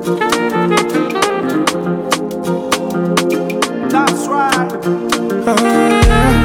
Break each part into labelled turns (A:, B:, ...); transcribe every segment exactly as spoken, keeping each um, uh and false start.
A: That's right.
B: Oh, yeah.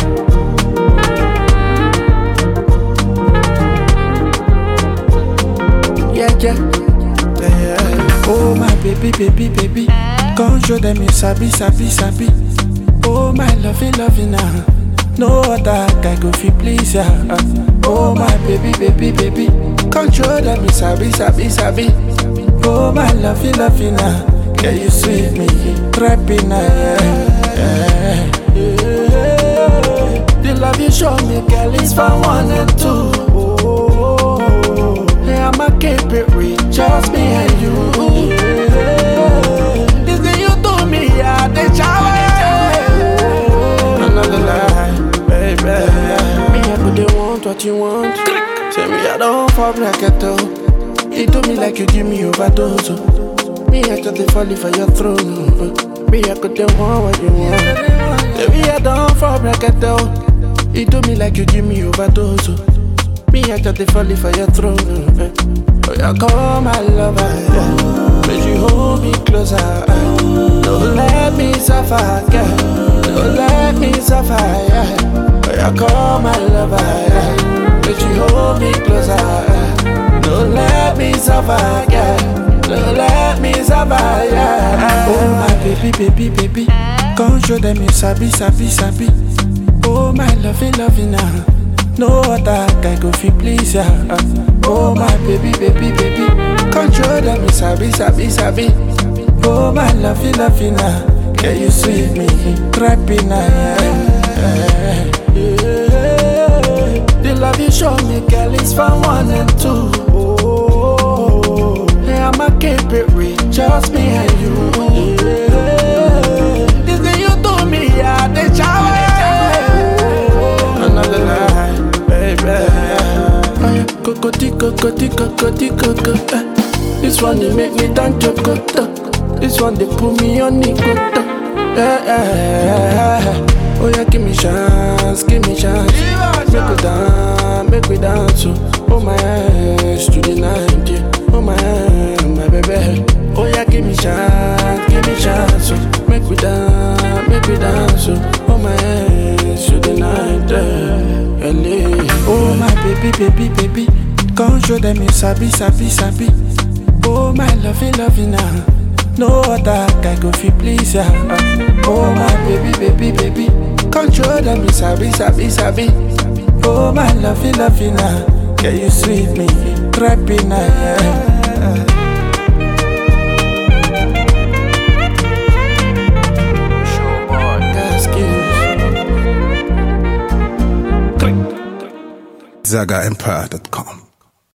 B: Yeah, yeah, yeah, yeah. Oh my baby, baby, baby, come show them you sabi, sabi, sabi. Oh my lovey, lovey now. No other guy go fit please ya. Oh my baby, baby, baby, come show them you sabi, sabi, sabi. Oh my lovey, lovey now. Yeah, you sweet me, trapping now. Yeah, yeah, yeah. The love you show me, girl, is for one and two. Oh, yeah, I'ma keep it real, just me and you. Yeah. This thing you do me, I dey shower. Another lie, baby. Me, I could they want what you want. Say me, I don't fall like a toe. You do me like you give me overdose. Me, I just dey fall for your throne. Me, I could they want what you want. Say me, I don't fall like a toe. You do me like you give me overdose. Me, I just dey fall for your throne. Oh, you call my lover, yeah. But you hold me closer. Don't let me suffer, girl. Don't let me suffer, yeah. Oh, you call my lover, yeah. But you hold me closer. Don't let me suffer, girl. Don't let me suffer, yeah. Oh my baby, baby, baby, come show them you sabi, sabi, sabi. Oh my lovey, lovey now. No other guy go fit please ya. Oh my baby, baby, baby, come show them you sabi, sabi, sabi. Oh my lovey, lovey now. Yeah, you sweet me, trapping now. Yeah, yeah, yeah. The love you show me, girl, is for one and two. Oh, yeah, I'ma keep it real, just me and you. Yeah. This thing you do me, I dey shower. Another lie, baby. Cocotti, cocotti, cocotti, cocotti. This one they make me dance chocoto. This one they put me on nicoto. Yeah, yeah, yeah. Oh yeah, give me chance, give me chance. Make we dance, make we dance. Oh my hands to the night, yeah. Oh my hands, my baby. Oh yeah, give me chance, give me chance. Make we dance, make we dance. Oh my hands to the night, yeah. Oh my baby, baby, baby, come show them you sabi, sabi, sabi. Oh my lovey, lovey now. No other guy go fit please ya. Oh my baby, baby, baby, come show them you sabi, sabi, sabi. Oh my lovey, lovey now. Yeah, you sweet me, trapping now. Yeah.
C: Zaga Empire dot com